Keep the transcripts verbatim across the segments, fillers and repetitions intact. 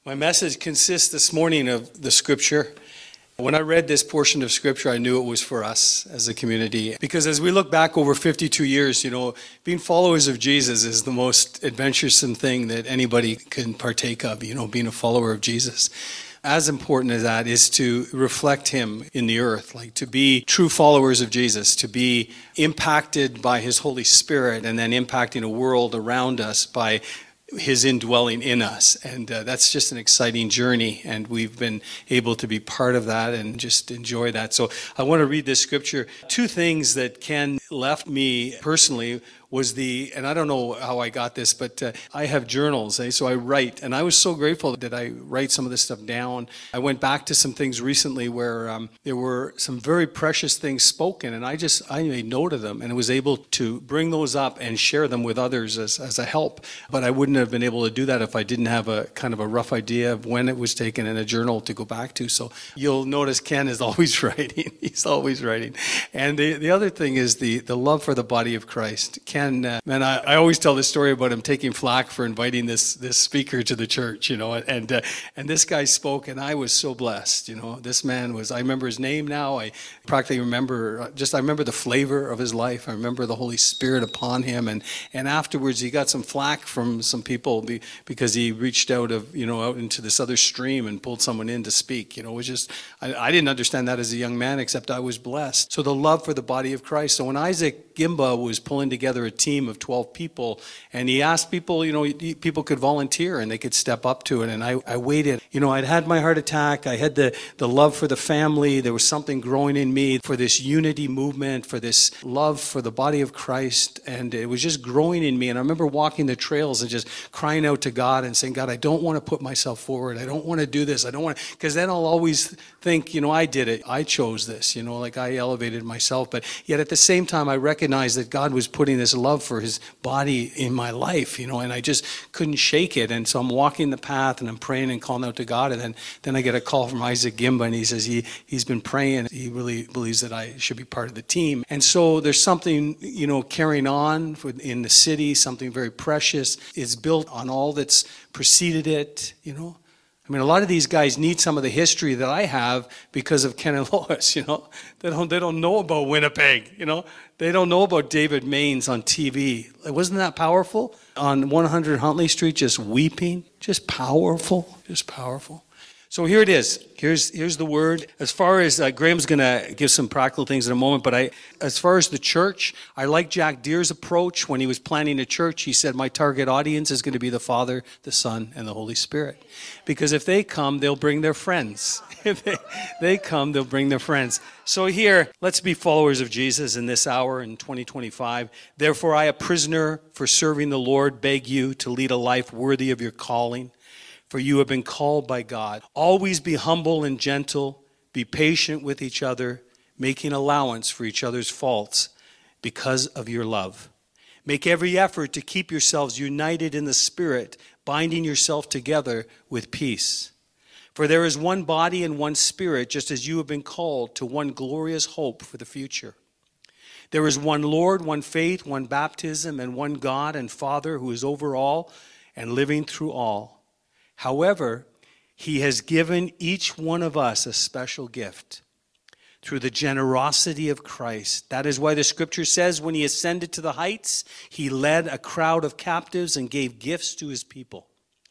My message consists this morning of the scripture. When I read this portion of scripture, I knew it was for us as a community. Because as we look back over fifty-two years, you know, being followers of Jesus is the most adventuresome thing that anybody can partake of, you know, being a follower of Jesus. As important as that is to reflect him in the earth, like to be true followers of Jesus, to be impacted by his Holy Spirit and then impacting a world around us by his indwelling in us. And uh, that's just an exciting journey. And we've been able to be part of that and just enjoy that. So I want to read this scripture. Two things that Ken left me personally was the, and I don't know how I got this, but uh, I have journals, eh? So I write, and I was so grateful that I write some of this stuff down. I went back to some things recently where um, there were some very precious things spoken, and I just, I made note of them, and was able to bring those up and share them with others as, as a help. But I wouldn't have been able to do that if I didn't have a kind of a rough idea of when it was taken in a journal to go back to. So you'll notice Ken is always writing. He's always writing. And the, the other thing is the, the love for the body of Christ. Ken And uh, man, I, I always tell this story about him taking flack for inviting this this speaker to the church, you know, and uh, and this guy spoke, and I was so blessed, you know. This man was, I remember his name now. I practically remember, just I remember the flavor of his life. I remember the Holy Spirit upon him, and and afterwards he got some flack from some people be, because he reached out of, you know, out into this other stream and pulled someone in to speak. You know, it was just, I, I didn't understand that as a young man, except I was blessed. So the love for the body of Christ. So when Isaac Gimba was pulling together a team of twelve people, and he asked people, you know, people could volunteer and they could step up to it. And I, I waited. You know, I'd had my heart attack. I had the, the love for the family. There was something growing in me for this unity movement, for this love for the body of Christ. And it was just growing in me. And I remember walking the trails and just crying out to God and saying, God, I don't want to put myself forward. I don't want to do this. I don't want to, because then I'll always think, you know, I did it. I chose this, you know, like I elevated myself. But yet at the same time, I recognized that God was putting this love for his body in my life, you know, and I just couldn't shake it. And so I'm walking the path and I'm praying and calling out to God. And then, then I get a call from Isaac Gimba, and he says he, he's been praying. He really believes that I should be part of the team. And so there's something, you know, carrying on in the city, something very precious. It's built on all that's preceded it, you know. I mean, a lot of these guys need some of the history that I have because of Ken and Lois, you know. They don't, they don't know about Winnipeg, you know. They don't know about David Maines on T V. Wasn't that powerful? On one hundred Huntley Street, just weeping. Just powerful. Just powerful. So here it is. Here's here's the word. As far as, uh, Graham's going to give some practical things in a moment, but I, as far as the church, I like Jack Deere's approach. When he was planning a church, he said, my target audience is going to be the Father, the Son, and the Holy Spirit. Because if they come, they'll bring their friends. If they, they come, they'll bring their friends. So here, let's be followers of Jesus in this hour in twenty twenty-five. Therefore, I, a prisoner for serving the Lord, beg you to lead a life worthy of your calling. For you have been called by God. Always be humble and gentle. Be patient with each other, making allowance for each other's faults because of your love. Make every effort to keep yourselves united in the Spirit, binding yourself together with peace. For there is one body and one Spirit, just as you have been called to one glorious hope for the future. There is one Lord, one faith, one baptism, and one God and Father who is over all and living through all. However, he has given each one of us a special gift through the generosity of Christ. That is why the scripture says when he ascended to the heights, he led a crowd of captives and gave gifts to his people.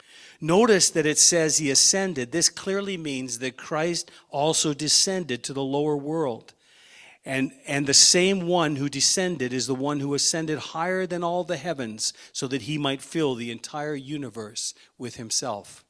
Notice that it says he ascended. This clearly means that Christ also descended to the lower world. And, and the same one who descended is the one who ascended higher than all the heavens so that he might fill the entire universe with himself.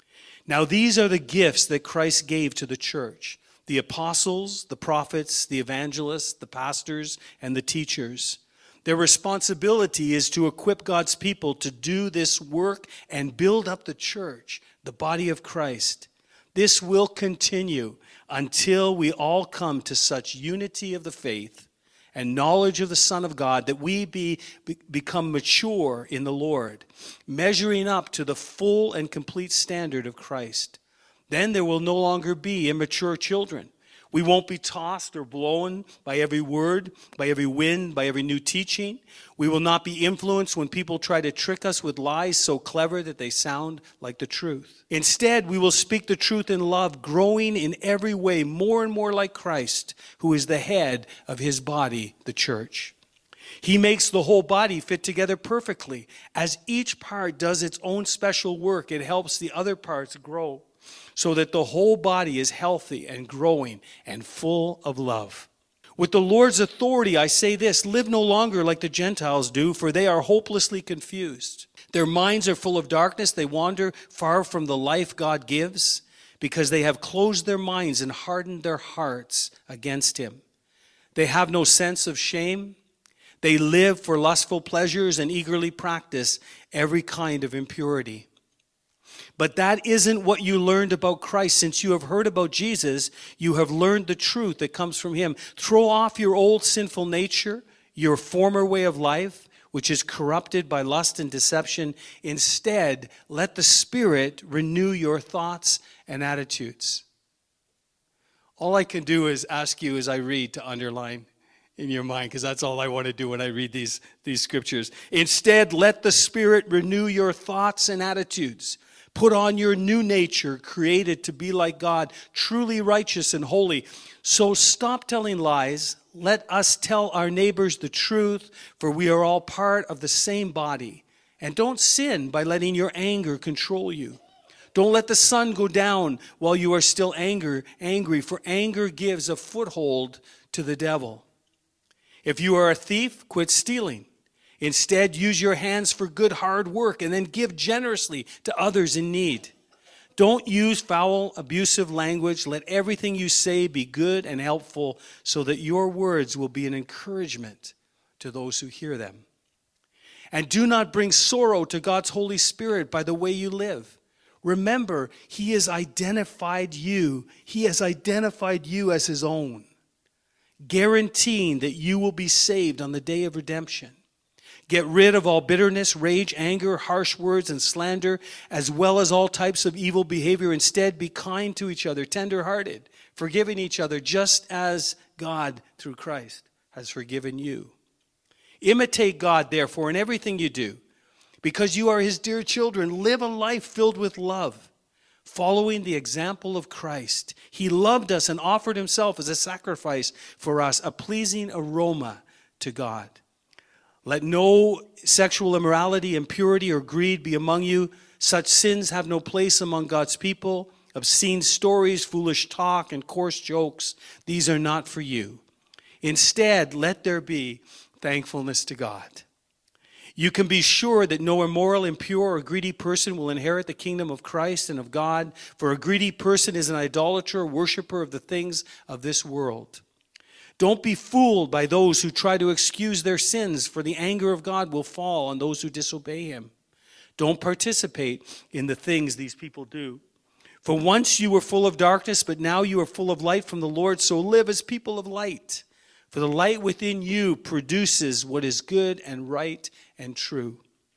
Now these are the gifts that Christ gave to the church: the apostles, the prophets, the evangelists, the pastors, and the teachers. Their responsibility is to equip God's people to do this work and build up the church, the body of Christ. This will continue until we all come to such unity of the faith and knowledge of the Son of God that we be, be, become mature in the Lord, measuring up to the full and complete standard of Christ. Then there will no longer be immature children. We won't be tossed or blown by every word, by every wind, by every new teaching. We will not be influenced when people try to trick us with lies so clever that they sound like the truth. Instead, we will speak the truth in love, growing in every way more and more like Christ, who is the head of his body, the church. He makes the whole body fit together perfectly. As each part does its own special work, it helps the other parts grow, so that the whole body is healthy and growing and full of love. With the Lord's authority, I say this: live no longer like the Gentiles do, for they are hopelessly confused. Their minds are full of darkness. They wander far from the life God gives, because they have closed their minds and hardened their hearts against him. They have no sense of shame. They live for lustful pleasures and eagerly practice every kind of impurity. But that isn't what you learned about Christ. Since you have heard about Jesus, you have learned the truth that comes from him. Throw off your old sinful nature, your former way of life, which is corrupted by lust and deception. Instead, let the Spirit renew your thoughts and attitudes. All I can do is ask you as I read to underline in your mind, because that's all I want to do when I read these, these scriptures. Instead, let the Spirit renew your thoughts and attitudes. Put on your new nature, created to be like God, truly righteous and holy. So stop telling lies. Let us tell our neighbors the truth, for we are all part of the same body. And don't sin by letting your anger control you. Don't let the sun go down while you are still anger, angry, for anger gives a foothold to the devil. If you are a thief, quit stealing. Instead, use your hands for good hard work and then give generously to others in need. Don't use foul, abusive language. Let everything you say be good and helpful, so that your words will be an encouragement to those who hear them. And do not bring sorrow to God's Holy Spirit by the way you live. Remember, he has identified you. He has identified you as his own, guaranteeing that you will be saved on the day of redemption. Get rid of all bitterness, rage, anger, harsh words, and slander, as well as all types of evil behavior. Instead, be kind to each other, tender-hearted, forgiving each other, just as God, through Christ, has forgiven you. Imitate God, therefore, in everything you do. Because you are his dear children, live a life filled with love, following the example of Christ. He loved us and offered himself as a sacrifice for us, a pleasing aroma to God. Let no sexual immorality, impurity, or greed be among you. Such sins have no place among God's people. Obscene stories, foolish talk, and coarse jokes, these are not for you. Instead, let there be thankfulness to God. You can be sure that no immoral, impure, or greedy person will inherit the kingdom of Christ and of God, for a greedy person is an idolater, worshiper of the things of this world. Don't be fooled by those who try to excuse their sins, for the anger of God will fall on those who disobey him. Don't participate in the things these people do. For once you were full of darkness, but now you are full of light from the Lord, so live as people of light. For the light within you produces what is good and right and true.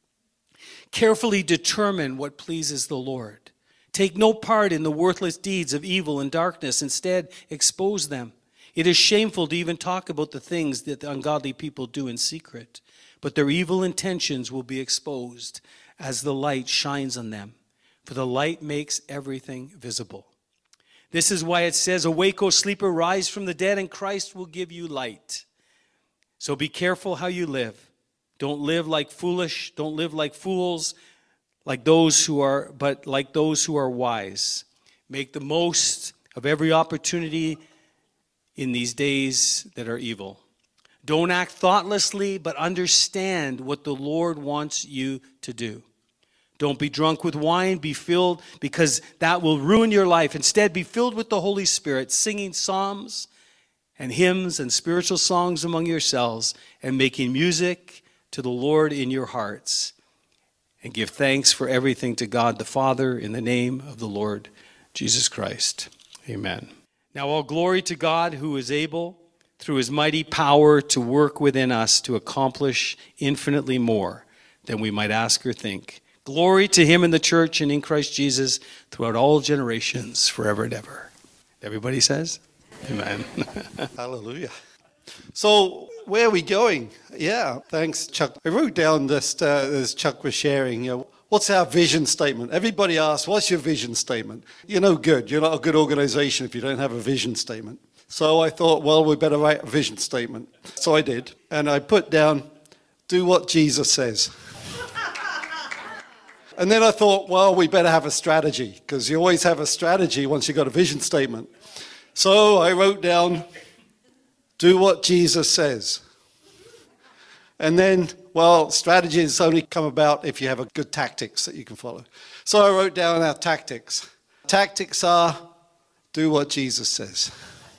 Carefully determine what pleases the Lord. Take no part in the worthless deeds of evil and darkness. Instead, expose them. It is shameful to even talk about the things that the ungodly people do in secret, but their evil intentions will be exposed as the light shines on them, for the light makes everything visible. This is why it says, "Awake, O sleeper, rise from the dead, and Christ will give you light." So be careful how you live. Don't live like foolish, don't live like fools, like those who are, but like those who are wise. Make the most of every opportunity in these days that are evil. Don't act thoughtlessly, but understand what the Lord wants you to do. Don't be drunk with wine, be filled, because that will ruin your life. Instead, be filled with the Holy Spirit, singing psalms and hymns and spiritual songs among yourselves, and making music to the Lord in your hearts. And give thanks for everything to God the Father in the name of the Lord Jesus Christ. Amen. Now all glory to God, who is able, through his mighty power, to work within us to accomplish infinitely more than we might ask or think. Glory to him in the church and in Christ Jesus throughout all generations, forever and ever. Everybody says? Amen. Hallelujah. So where are we going? Yeah, thanks, Chuck. I wrote down this uh, as Chuck was sharing. You know, what's our vision statement? Everybody asks, "What's your vision statement?" You're no good. You're not a good organization if you don't have a vision statement. So I thought, well, we better write a vision statement. So I did, and I put down, "Do what Jesus says." And then I thought, well, we better have a strategy, because you always have a strategy once you've got a vision statement. So I wrote down, "Do what Jesus says." And then, well, strategies only come about if you have a good tactics that you can follow. So I wrote down our tactics. Tactics are, do what Jesus says.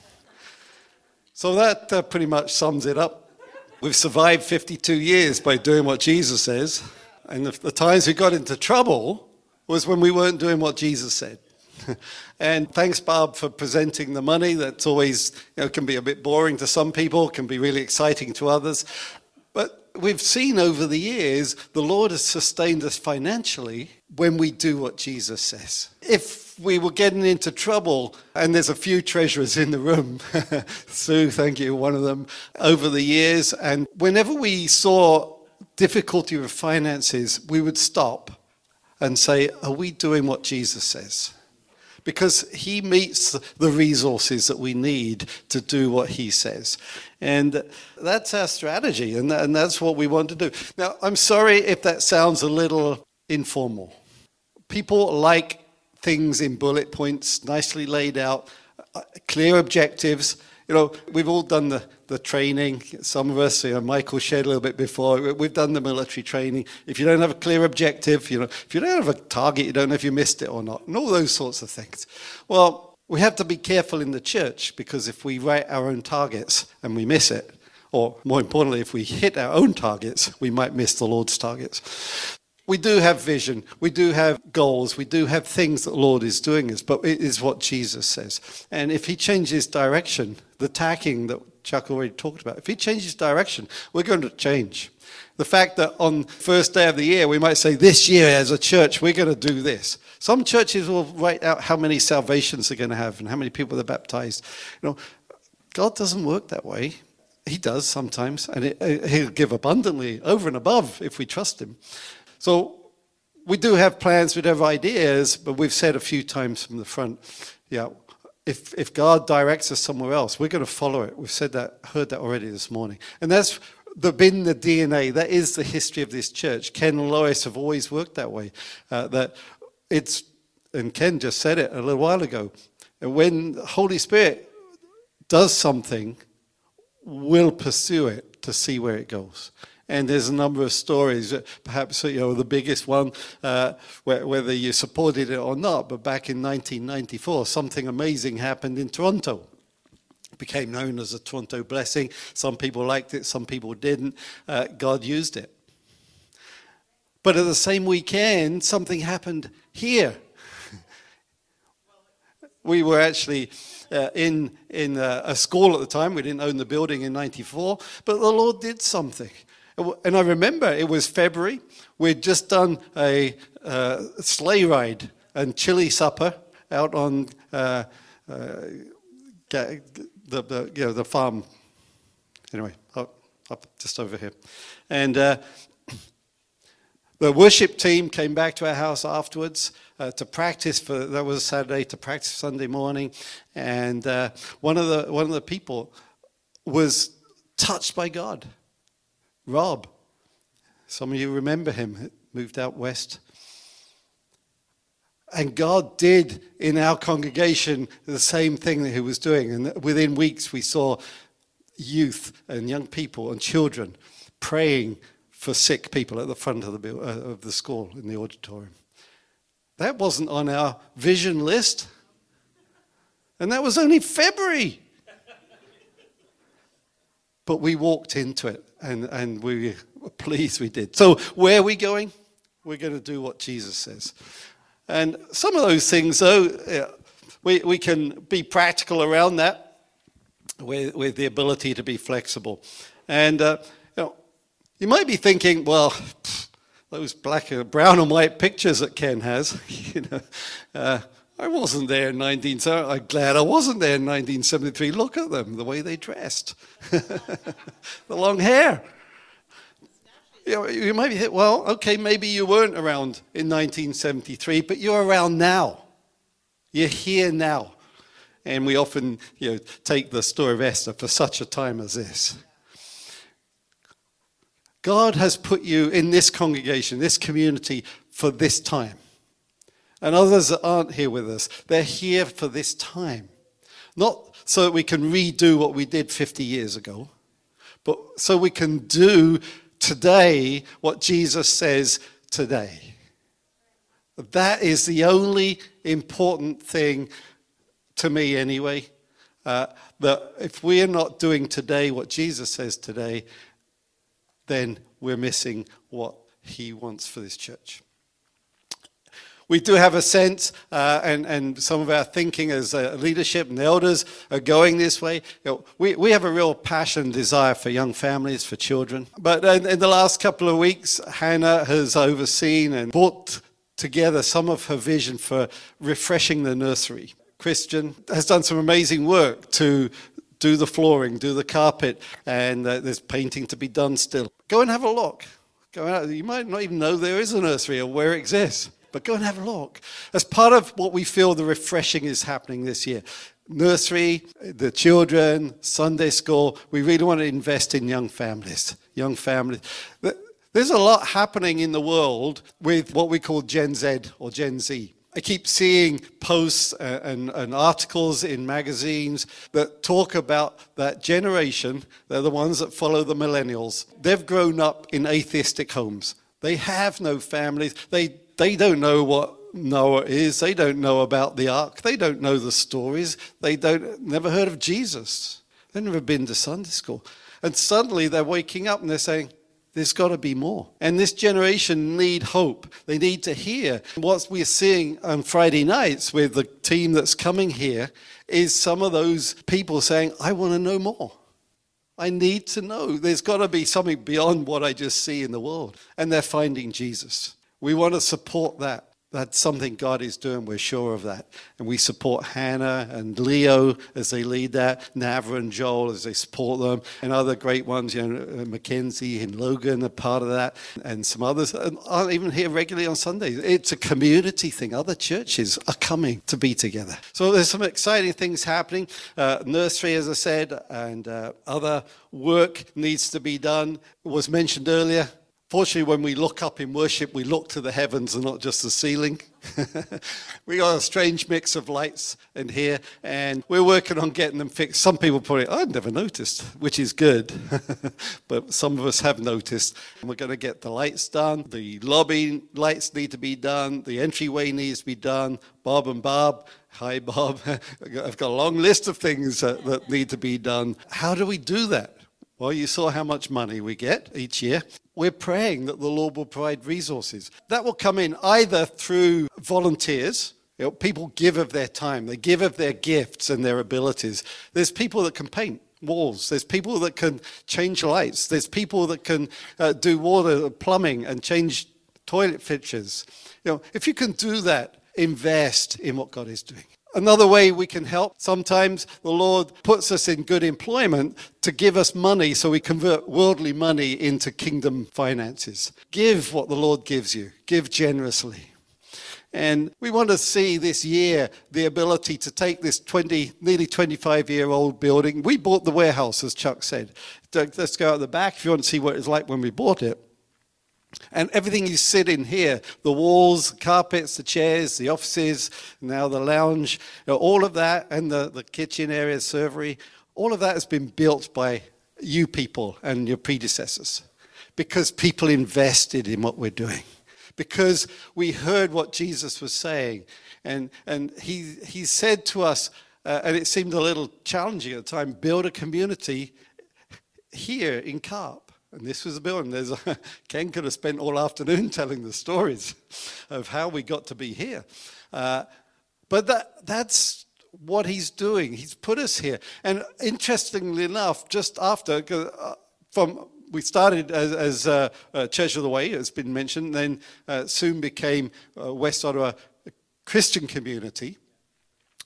So that uh, pretty much sums it up. We've survived fifty-two years by doing what Jesus says. And the, the times we got into trouble was when we weren't doing what Jesus said. And thanks, Barb, for presenting the money. That's always, you know, can be a bit boring to some people, can be really exciting to others. But we've seen over the years, the Lord has sustained us financially when we do what Jesus says. If we were getting into trouble, and there's a few treasurers in the room, Sue, thank you, one of them, over the years, and whenever we saw difficulty with finances, we would stop and say, are we doing what Jesus says? Because he meets the resources that we need to do what he says. And that's our strategy, and that's what we want to do. Now, I'm sorry if that sounds a little informal. People like things in bullet points, nicely laid out, clear objectives. You know, we've all done the, the training. Some of us, you know, Michael shared a little bit before, we've done the military training. If you don't have a clear objective, you know, if you don't have a target, you don't know if you missed it or not, and all those sorts of things. Well, we have to be careful in the church, because if we write our own targets and we miss it, or more importantly, if we hit our own targets, we might miss the Lord's targets. We do have vision, we do have goals, we do have things that the Lord is doing us, but it is what Jesus says. And if he changes direction, the tacking that Chuck already talked about, if he changes direction, we're going to change. The fact that on the first day of the year, we might say, this year as a church, we're going to do this. Some churches will write out how many salvations they're going to have and how many people they're baptized. You know, God doesn't work that way. He does sometimes, and it, he'll give abundantly over and above if we trust him. So we do have plans, we do have ideas, but we've said a few times from the front, yeah, if if God directs us somewhere else, we're going to follow it. We've said that, heard that already this morning. And that's the, been the D N A. That is the history of this church. Ken and Lois have always worked that way. Uh, that it's, and Ken just said it a little while ago, when the Holy Spirit does something, we'll pursue it to see where it goes. And there's a number of stories, perhaps, you know, the biggest one, uh, whether you supported it or not, but back in nineteen ninety-four, something amazing happened in Toronto. It became known as the Toronto Blessing. Some people liked it, some people didn't. Uh, God used it. But at the same weekend, something happened here. We were actually uh, in, in uh, a school at the time. We didn't own the building in ninety-four, but the Lord did something. And I remember it was February. We'd just done a uh, sleigh ride and chili supper out on uh, uh, the, the you know the farm. Anyway, up, up just over here, and uh, the worship team came back to our house afterwards uh, to practice for. That was Saturday to practice Sunday morning, and uh, one of the one of the people was touched by God. Rob, some of you remember him, moved out west. And God did in our congregation the same thing that he was doing. And within weeks we saw youth and young people and children praying for sick people at the front of the, uh, of the school in the auditorium. That wasn't on our vision list. And that was only February. But we walked into it, and, and we were pleased we did. So where are we going? We're going to do what Jesus says. And some of those things, though, yeah, we, we can be practical around that with, with the ability to be flexible. And uh, you know, you might be thinking, well, pff, those black, brown and white pictures that Ken has, you know, uh, I wasn't there in nineteen seventy. I'm glad I wasn't there in nineteen seventy-three. Look at them, the way they dressed, the long hair. You know, you might be, well, okay, maybe you weren't around in nineteen seventy-three, but you're around now. You're here now. And we often, you know, take the story of Esther for such a time as this. God has put you in this congregation, this community, for this time. And others that aren't here with us, they're here for this time. Not so that we can redo what we did fifty years ago, but so we can do today what Jesus says today. That is the only important thing to me anyway. Uh, that if we are not doing today what Jesus says today, then we're missing what he wants for this church. We do have a sense, uh, and, and some of our thinking as uh, leadership and elders are going this way. You know, we, we have a real passion and desire for young families, for children. But in, in the last couple of weeks, Hannah has overseen and brought together some of her vision for refreshing the nursery. Christian has done some amazing work to do the flooring, do the carpet, and uh, there's painting to be done still. Go and have a look. Go out. You might not even know there is a nursery or where it exists. But go and have a look. As part of what we feel the refreshing is happening this year. Nursery, the children, Sunday school, we really want to invest in young families. Young families. There's a lot happening in the world with what we call Gen Z or Gen Z. I keep seeing posts and, and articles in magazines that talk about that generation. They're the ones that follow the millennials. They've grown up in atheistic homes. They have no families. They They don't know what Noah is. They don't know about the ark. They don't know the stories. They don't never heard of Jesus. They've never been to Sunday school. And suddenly they're waking up and they're saying, there's got to be more. And this generation need hope. They need to hear. What we're seeing on Friday nights with the team that's coming here is some of those people saying, I want to know more. I need to know. There's got to be something beyond what I just see in the world. And they're finding Jesus. We want to support that. That's something God is doing. We're sure of that. And we support Hannah and Leo as they lead that, Navra and Joel as they support them, and other great ones, you know, Mackenzie and Logan are part of that, and some others aren't even here regularly on Sundays. It's a community thing. Other churches are coming to be together. So there's some exciting things happening. Uh, nursery, as I said, and uh, other work needs to be done. It was mentioned earlier. Fortunately, when we look up in worship, we look to the heavens and not just the ceiling. We got a strange mix of lights in here, and we're working on getting them fixed. Some people probably, I've never noticed, which is good. But some of us have noticed. We're going to get the lights done. The lobby lights need to be done. The entryway needs to be done. Bob and Barb. Hi, Bob. I've got a long list of things that, that need to be done. How do we do that? Well, you saw how much money we get each year. We're praying that the Lord will provide resources. That will come in either through volunteers. You know, people give of their time. They give of their gifts and their abilities. There's people that can paint walls. There's people that can change lights. There's people that can uh, do water, plumbing, and change toilet fixtures. You know, if you can do that, invest in what God is doing. Another way we can help, sometimes the Lord puts us in good employment to give us money so we convert worldly money into kingdom finances. Give what the Lord gives you. Give generously. And we want to see this year the ability to take this twenty, nearly twenty-five-year-old building. We bought the warehouse, as Chuck said. Let's go out the back if you want to see what it was like when we bought it. And everything you sit in here, the walls, the carpets, the chairs, the offices, now the lounge, you know, all of that, and the, the kitchen area, servery, all of that has been built by you people and your predecessors because people invested in what we're doing, because we heard what Jesus was saying. And, and he, he said to us, uh, and it seemed a little challenging at the time, build a community here in Carp. And this was a building. There's a, Ken could have spent all afternoon telling the stories of how we got to be here. Uh, but that that's what he's doing. He's put us here. And interestingly enough, just after, uh, from we started as, as uh, uh, Church of the Way, it's been mentioned, then uh, soon became uh, West Ottawa Christian Community.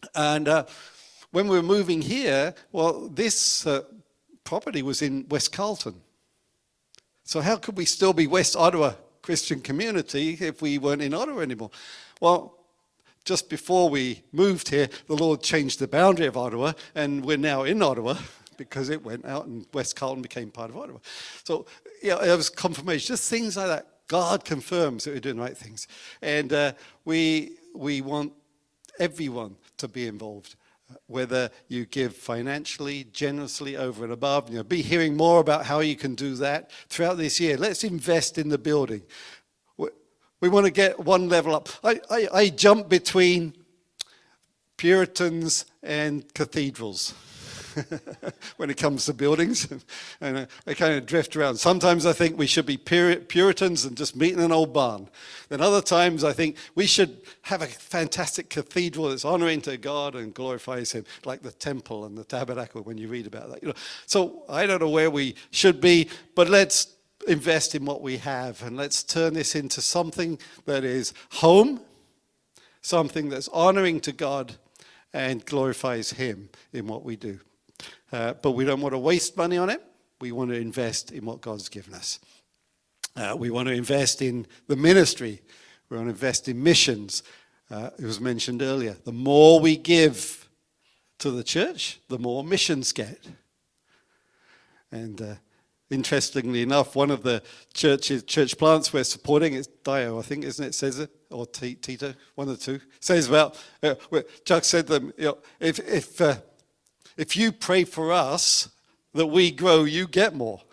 And uh, when we were moving here, well, this uh, property was in West Carlton. So how could we still be West Ottawa Christian community if we weren't in Ottawa anymore? Well, just before we moved here, the Lord changed the boundary of Ottawa, and we're now in Ottawa because it went out and West Carlton became part of Ottawa. So, yeah, it was confirmation, just things like that. God confirms that we're doing the right things. And uh, we we want everyone to be involved, whether you give financially, generously, over and above. You know, be hearing more about how you can do that throughout this year. Let's invest in the building. We want to get one level up. I, I, I jump between Puritans and cathedrals when it comes to buildings. And I kind of drift around. Sometimes I think we should be Puritans and just meet in an old barn. Then other times I think we should have a fantastic cathedral that's honoring to God and glorifies Him, like the temple and the tabernacle when you read about that. You know, so I don't know where we should be, but let's invest in what we have, and let's turn this into something that is home, something that's honoring to God and glorifies Him in what we do. Uh, but we don't want to waste money on it. We want to invest in what God's given us. Uh, we want to invest in the ministry. We want to invest in missions. Uh, it was mentioned earlier. The more we give to the church, the more missions get. And uh, Interestingly enough, one of the churches, church plants we're supporting, it's Dio, I think, isn't it? Says it, or T- Tito, one of the two. Says about, uh, Chuck said to them, you know, if if uh, if you pray for us that we grow, you get more.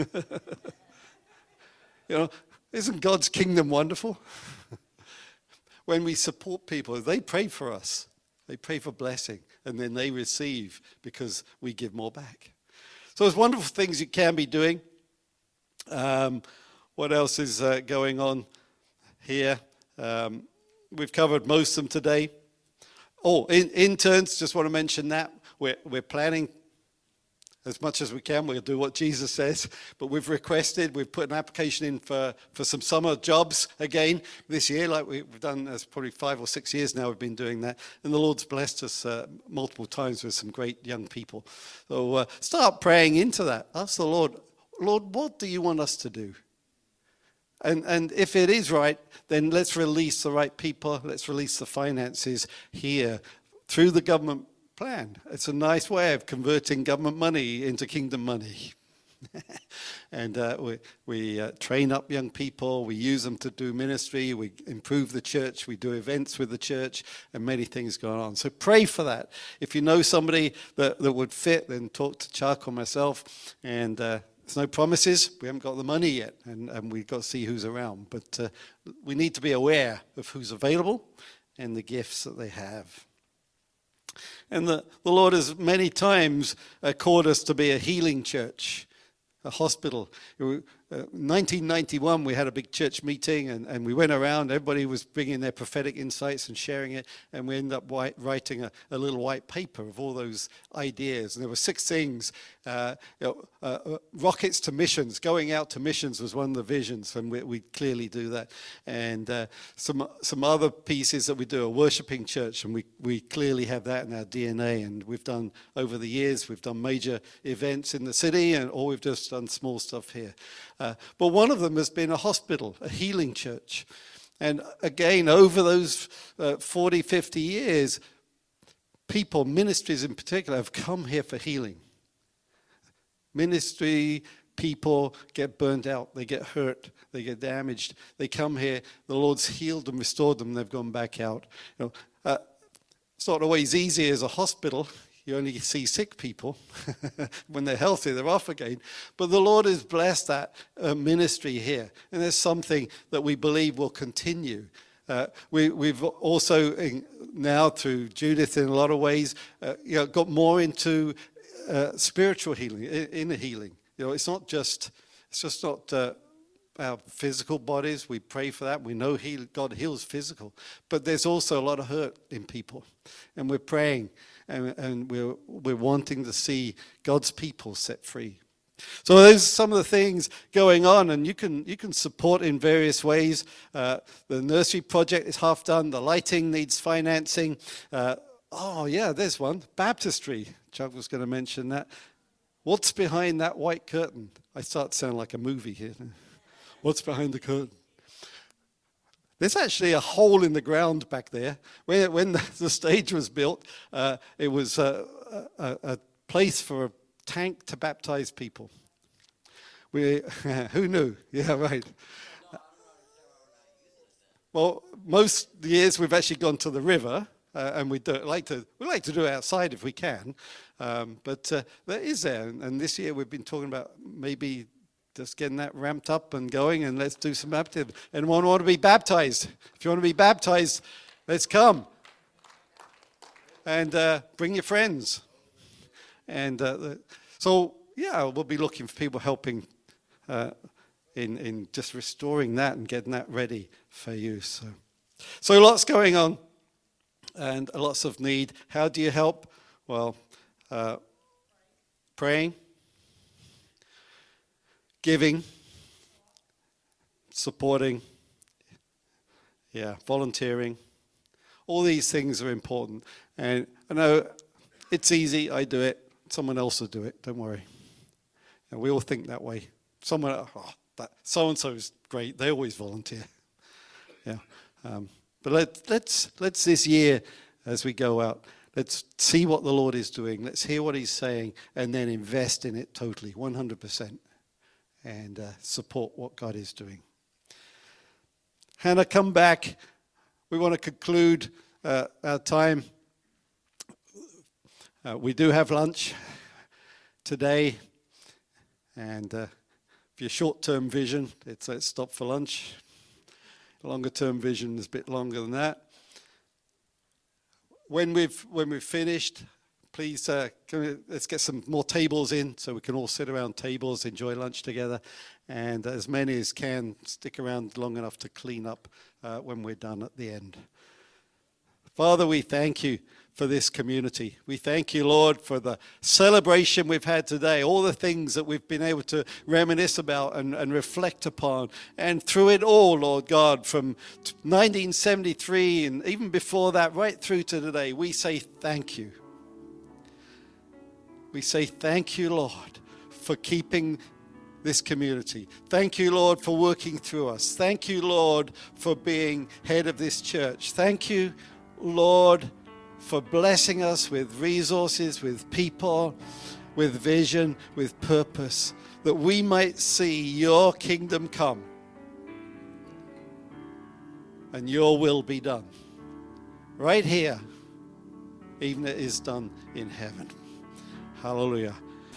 You know, isn't God's kingdom wonderful? When we support people, they pray for us. They pray for blessing, and then they receive because we give more back. So there's wonderful things you can be doing. Um, what else is uh, going on here? Um, we've covered most of them today. Oh, in, interns, just want to mention that. We're, we're planning as much as we can. We'll do what Jesus says. But we've requested, we've put an application in for, for some summer jobs again this year, like we've done, as probably five or six years now we've been doing that. And the Lord's blessed us uh, multiple times with some great young people. So uh, start praying into that. Ask the Lord, Lord, what do you want us to do? And and if it is right, then let's release the right people. Let's release the finances here through the government plan. It's a nice way of converting government money into kingdom money. And uh, we, we uh, train up young people, we use them to do ministry, we improve the church, we do events with the church, and many things going on. So pray for that. If you know somebody that, that would fit, then talk to Chuck or myself. And uh, there's no promises. We haven't got the money yet, and, and we've got to see who's around. But uh, we need to be aware of who's available and the gifts that they have. And the, the Lord has many times uh, called us to be a healing church, a hospital. Uh, nineteen ninety-one, we had a big church meeting, and, and we went around. Everybody was bringing their prophetic insights and sharing it, and we ended up white, writing a, a little white paper of all those ideas. And there were six things. Uh, you know, uh, uh, rockets to missions, going out to missions was one of the visions, and we, we clearly do that. And uh, some some other pieces that we do, a worshiping church, and we, we clearly have that in our D N A. And we've done, over the years, we've done major events in the city, and or we've just done small stuff here. Uh, but one of them has been a hospital, a healing church. And again, over those uh, forty, fifty years, people, ministries in particular, have come here for healing. Ministry people get burnt out, they get hurt, they get damaged. They come here, the Lord's healed them, restored them, they've gone back out. You know, uh, it's not always easy as a hospital. You only see sick people. When they're healthy, they're off again. But the Lord has blessed that uh, ministry here. And there's something that we believe will continue. Uh, we, we've also, in, now through Judith in a lot of ways, uh, you know, got more into uh, spiritual healing, inner healing. You know, it's not just, it's just not uh, our physical bodies. We pray for that. We know heal, God heals physical. But there's also a lot of hurt in people. And we're praying. And, and we're we're wanting to see God's people set free. So there's some of the things going on, and you can you can support in various ways. Uh, the nursery project is half done. The lighting needs financing. Uh, Oh, yeah, there's one. Baptistry. Chuck was going to mention that. What's behind that white curtain? I start to sound like a movie here. What's behind the curtain? There's actually a hole in the ground back there. When, when the, the stage was built, uh, it was uh, a, a place for a tank to baptize people. We, who knew? Yeah, right. Well, most years we've actually gone to the river, uh, and we do like to we like to do it outside if we can. Um, but uh, that is there, and, and this year we've been talking about maybe just getting that ramped up and going, and let's do some baptism. Anyone want to be baptized? If you want to be baptized, let's come and uh, bring your friends. And uh, the, so, yeah, we'll be looking for people helping uh, in in just restoring that and getting that ready for you. So, so lots going on, and lots of need. How do you help? Well, uh, praying, giving, supporting, yeah, volunteering. All these things are important. And I know it's easy, I do it. Someone else will do it, don't worry. And we all think that way. Someone, oh, that so-and-so is great, they always volunteer. Yeah. Um, but let, let's, let's this year, as we go out, let's see what the Lord is doing. Let's hear what he's saying, and then invest in it totally, one hundred percent. And uh, support what God is doing. Hannah, come back. We want to conclude uh, our time. Uh, we do have lunch today, and uh, if your short-term vision, it's let's stop for lunch. Longer-term vision is a bit longer than that. When we've when we've finished, please uh, can we, let's get some more tables in so we can all sit around tables, enjoy lunch together, and as many as can stick around long enough to clean up uh, when we're done at the end. Father, we thank you for this community. We thank you, Lord, for the celebration we've had today, all the things that we've been able to reminisce about and, and reflect upon. And through it all, Lord God, from nineteen seventy-three and even before that, right through to today, we say thank you. We say thank you, Lord, for keeping this community. Thank you, Lord, for working through us. Thank you, Lord, for being head of this church. Thank you, Lord, for blessing us with resources, with people, with vision, with purpose, that we might see your kingdom come and your will be done right here, even it is done in heaven. Hallelujah.